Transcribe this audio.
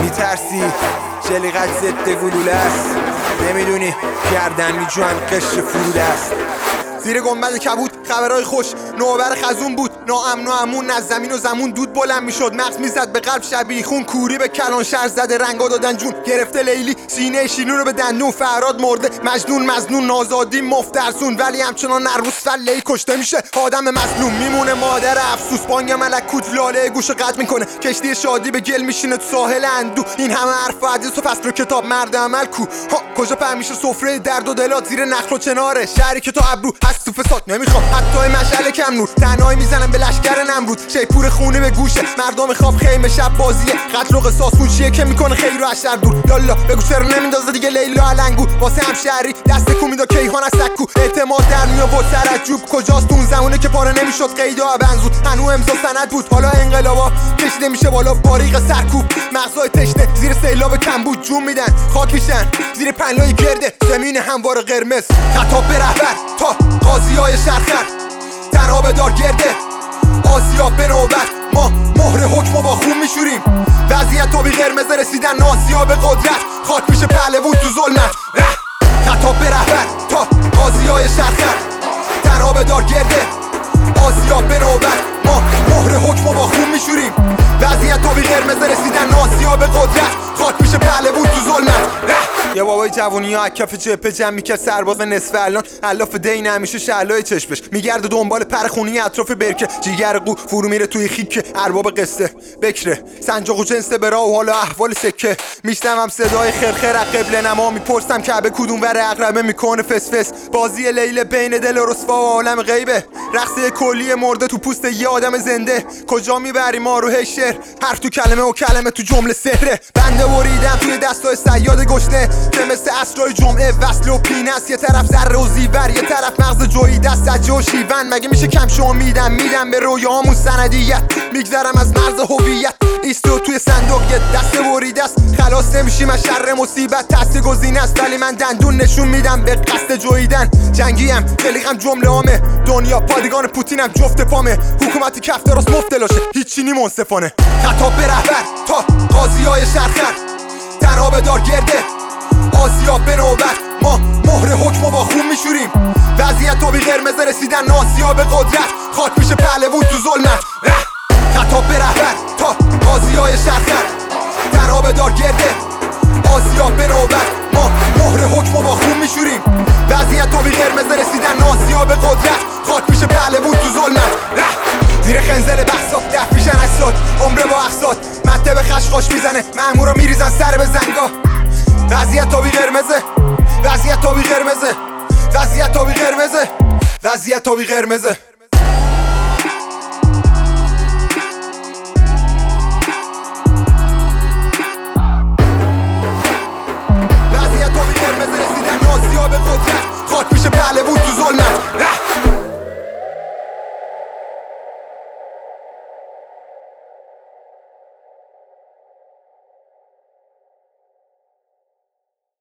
میترسی جلیقت ضد گلوله است، نمیدونی گردن میجوان قشر فروده است. زیر گنبد کبود خبرهای خوش، نوبر خزون بود، ناامن و امون از زمین و زمون دود بلند میشد، مغز میزد به قلب شبیه خون، کوری به کلان شهر زده، رنگا دادن جون، گرفته لیلی سینه شیرین رو به دندون، فرهاد مرده مجنون مظنون، نازادی مفترسون، ولی همچنان نرموز فله‌ای کشته میشه آدم مظلوم، میمونه مادر افسوس، بانگ ملکوت لاله گوشو قطع میکنه، کشتی شادی به گل میشینه تو ساحل اندو، این همه حرف و حدیث و فصل و کتاب مرد عمل کو، کجا پهن میشه سفره درد و دلات زیر نخل و چناره، شهری که تو ابرو هست تو فساد، نمیخوام حتی مشعل کم نور، تنهایی میزنم به لشکر نمرود، شیپور خونه به گوشه، مردم خواب خیمه شب بازیه، قتل و قصاص اون چیه که میکنه خیر و اشر دور، یالا بگو چرا نمیندازه دیگه لیلا علنگو، واسه همشهری دست کو میدا کیهان از سکو، اعتماد در میآورد سرجوب، کجاست اون زمونه که پاره نمیشد قیدا بنزود، هنو امضا سند بود، حالا انقلابا کشیده میشه بالا باریق سرکوب، مغزای تشنه زیر سیلاب کمبود جون میدن، خاک میشن زیر پنلای گرده زمین هموار قرمز، خطاب به رهبر تا قاضیای شرخر، تنها به دار گرده آسیاب به نوبت، ما مهر حکمو با خون میشوریم، وضعیت تا بی قرمز رسیدن ناسیا به قدرت، خاک میشه پهلوون تو ظلمت، خطاب به رهبر تا قاضیای شرخر، تنها به دار گرده آسیاب به نوبت، ما مهر حکمو با خون میشوریم، وضعیت تا بی قرمز رسیدن ناسیا به قدرت، خاک میشه پهلوون تو ظلمت. یه بابای جوونی ها کف جبهه جمع میکرد سرباز نصف الان، الاف دین همیشه شعلای چشمش میگرده دنبال پرخونی اطراف برکه، جیگر قو فرو میره توی خیک ارباب قصه، بکره سنجاق و جنس برا و حالا احوال سکه، میشنوم صدای خرخر از قبله نما، میپرسم کعبه کدوم ور عقربه میکنه فس فس، بازی لیل بین دل و رسوا و عالم غیبه، رقصه کلی مرده تو پوست یه آدم زنده، کجا میبری ما رو هشر، حرف تو کلمه و کلمه تو جمله سحره، بنده بریدم توی دستای صیاد گشنه که مثل اسرای جمعه وصل و پینه است، یه طرف ذره و زیور یه طرف مغز جویی دست سجه و شیون، مگه میشه کم شو میدم به رویامون سندیت، میگذرم از مرز هویت ایستو توی صندوق یه دست بریده است، خلاص نمیشیم از شر مصیبت، تحصیل گزینه است ولی من دندون نشون میدم به قصد جویدن، جنگیم خلیقم جمله عامه، دنیا پادگان پوتینم جفت پامه، حکومتی کف درست مفتلاشه هیچی نی منصفانه، خطاب به رهبر تا قاضیای شرخر، تنها به دار گرده آسیاب به نوبت، ما مهر حکمو با خون میشوریم، وضعیت تا بی قرمز رسیدن ناسیا به قدرت، خاک میشه پهلوون تو ظلمت، خطاب به رهبر تا قاضیای شرخر، تنها به دار گرده آسیاب به نوبت، ما مهر حکمو با خون میشوریم، وضعیت تا بی قرمز رسیدن ناسیا به قدرت، خاک میشه پهلوون تو ظلمت، زیر خنزل بحثات دف میشن اسات، عمره با اقساط مته به خشخاش میزنه، مأمورا میریزن سر به زنگا، وضعیت تا بی قرمزه، وضعیت تا بی قرمزه، وضعیت تا بی قرمزه، وضعیت تا بی قرمزه.